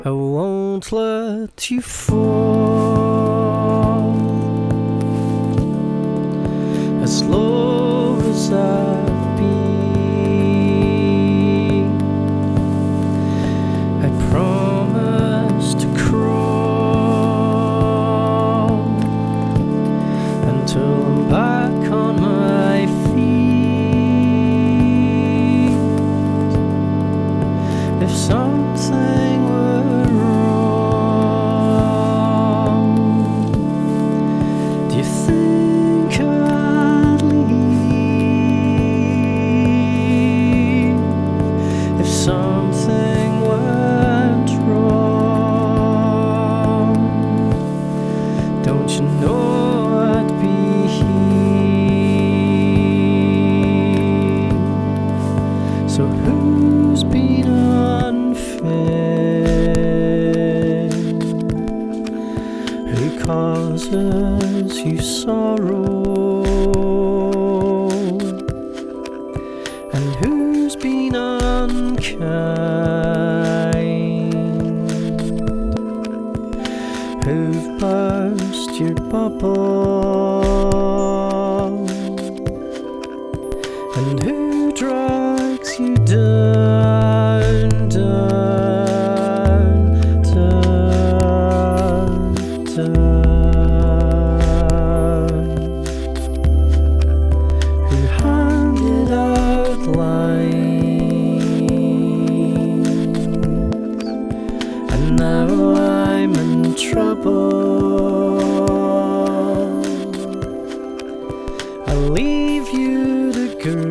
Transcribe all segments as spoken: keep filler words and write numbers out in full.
I won't let you fall as low as I've been. I promise to crawl until I'm back on my feet. If something were wrong, do you think I'd leave? If something went wrong, don't you know I'd be here? So who's been unfair? Who causes you sorrow? And who's been unkind? Who've burst your bubble? And who drags you down, down, down, down? Who handed out lines? And now I'm in trouble. I leave you to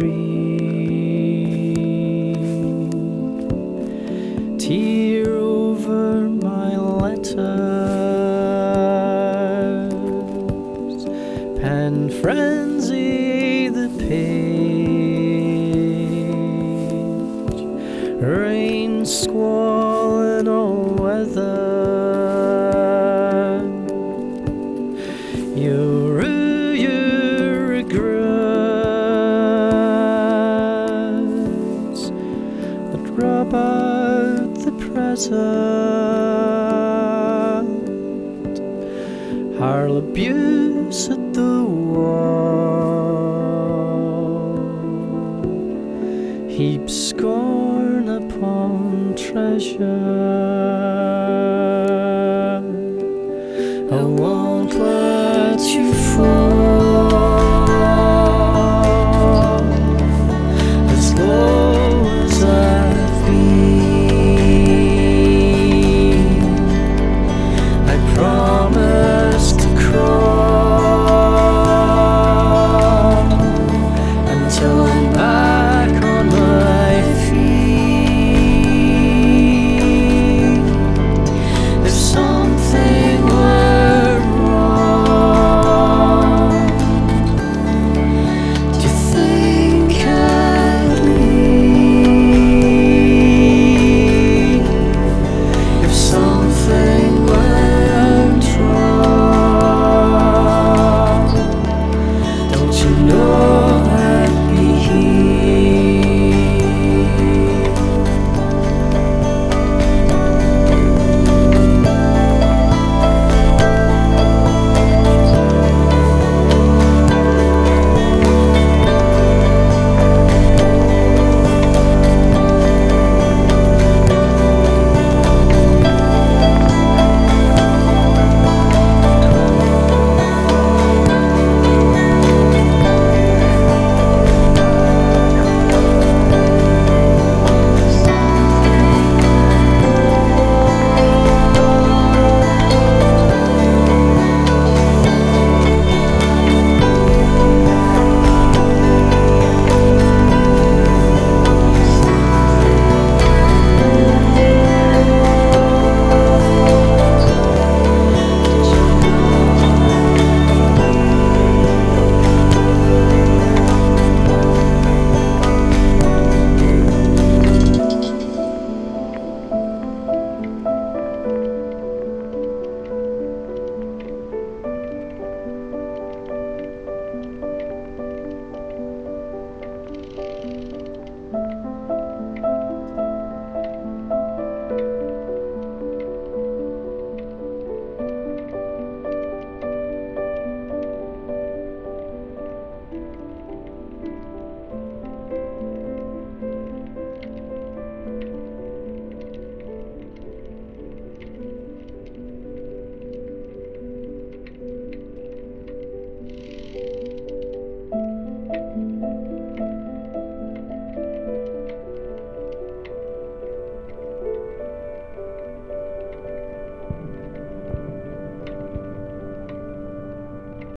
grieve, tear over my letters, pen frenzy the page, rain, squall, and all weather. You'll rue your regrets, but rub out the present. Hurl abuse at the wall, heap scorn upon treasure.